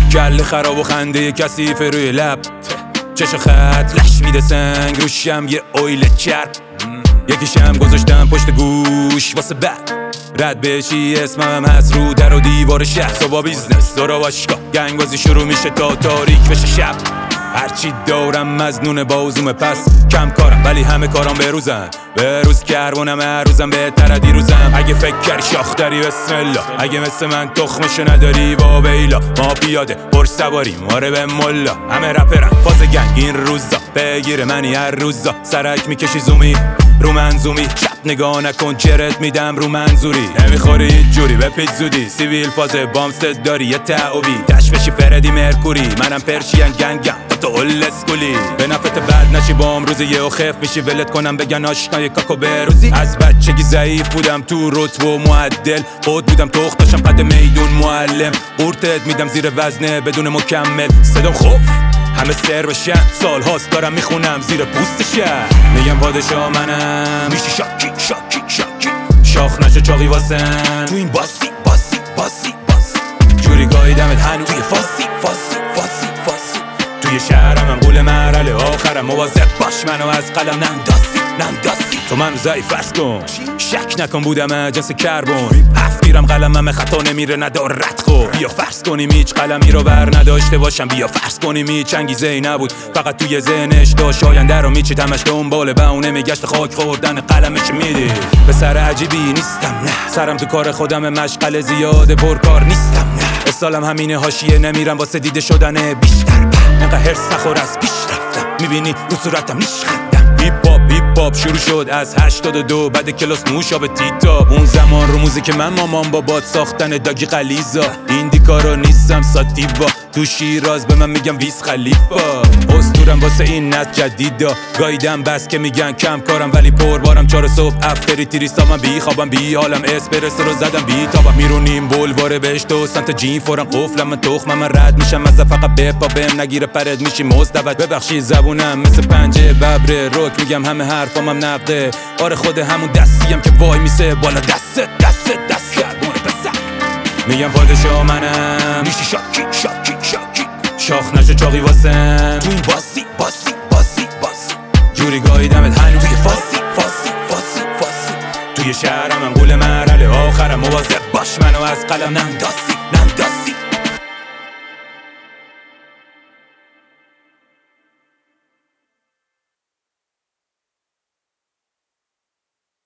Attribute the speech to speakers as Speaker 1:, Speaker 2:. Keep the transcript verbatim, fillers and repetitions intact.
Speaker 1: کل خراب و خنده کثیف روی لب، چش خط لش میده سنگ روشم یه اویل چرب، یکیشم گذاشتم پشت گوش واسه بعد رد بشی اسمم هست رو در و دیوار شهر. صبح بیزنس دورا باشگاه گنگازی شروع میشه تا تاریک بشه شب. هرچی دارم مزنون بازوم پس کم کارم ولی همه کارام بروزن. بروز کربونم هر روزم بهتره دیروزم. اگه فکر کردی شاخ داری بسم الله، اگه مثل من تخمشو نداری با بیلا. ما پیاده پر سواریم آره به ملا، همه رپرم فاز گنگ این روزا بگیره منی هر روزا. سرک میکشی زومی رو منظومی، چپ نگاه نکن چرت میدم رو منظوری. نمیخوری هیچ جوری به پیچ زودی، سیویل فاز بامستد داری یه تعوبی. تش بشی فردی مرکوری منم پرشین گنگم با تو اول اسکولی. به نفت بد نشی با روز یه و خف میشی ولت کنم بگن آشنای کاکو بروزی. از بچگی ضعیف بودم تو رتبه و معدل، خود بودم تخت داشتم قد میدون معلم. قورتت میدم زیر وزنه بدون مکمل، صدام خوف همه سر بشن. سال هاست دارم میخونم زیر پوستشن. میگم پادشاه منم میشی شاکی شاکی شاکی. شاخ نشه چاقی واسم تو این باسی باسی باسی باسی. جوری گاییدمت هنوز توی فاسی فاسی فاسی فاسی. توی شهرم هم قول مرحله آخرم، مواظب باش منو از قلم ننداسی ننداسی. تو من ضعیف فرض کن شک نکن بودم جنس کربن. هفت میرم قلمم خطا نمیره ندارت خور. بیا فرض کنیم هیچ قلمی رو بر نداشته باشم، بیا فرض کنیم هیچ انگیزه ای نبود فقط توی ذهنش داشت. آینده رو میچید همش دنبال بهونه میگشت، خاک خوردن قلمش میدی. به سر عجیبی نیستم نه، سرم تو کار خودم مشغله زیاده پرکار نیستم نه. اسالم همینه حاشیه نمیرم واسه دیده شدن بیشتر. انقدر هرس نخور از پیش رفتم میبینی رو صورتم نیشخندم. هیپ هاپ هیپ هاپ شروع شد از هشتاد و دو بعد کلاس نوشابه تیتاب. اون زمان رو موزیک من مامان بابات ساختن داگی غلیظا. این دیکارو نیستم ساتیوا، تو شیراز به من میگم ویس خلیفا. اسطورم واسه این نسل جدیدا، گایدم بس که میگن کم کارم ولی پر بارم. چهار صبح افتری تریستا من بی خوابم بی حالم، اسپرسو رو زدم بی تابم. میرونیم بلوار بهشت و سمت جین فورم قفلم من تخمم من رد میشم از فقط بپا بهم نگیره پرد میشی مستبد. ببخشید زبونم مثل پنجه ببره روک میگم همه حرفام هم نقده. آره خود همون دستیم که وای میسه بالا دست دست دست کربونه بسه. میگم پادشاه منم میشی شاکی شاکی شاکی. شاخ نشه چاقی واسم تو این باسی باسی باسی باسی. جوری گاییدمت هنوز توی فاسی فاسی فاسی فاسی. توی شهرم هم قول مرحله آخرم، مواظب باش منو از قلم ننداسی ننداسی.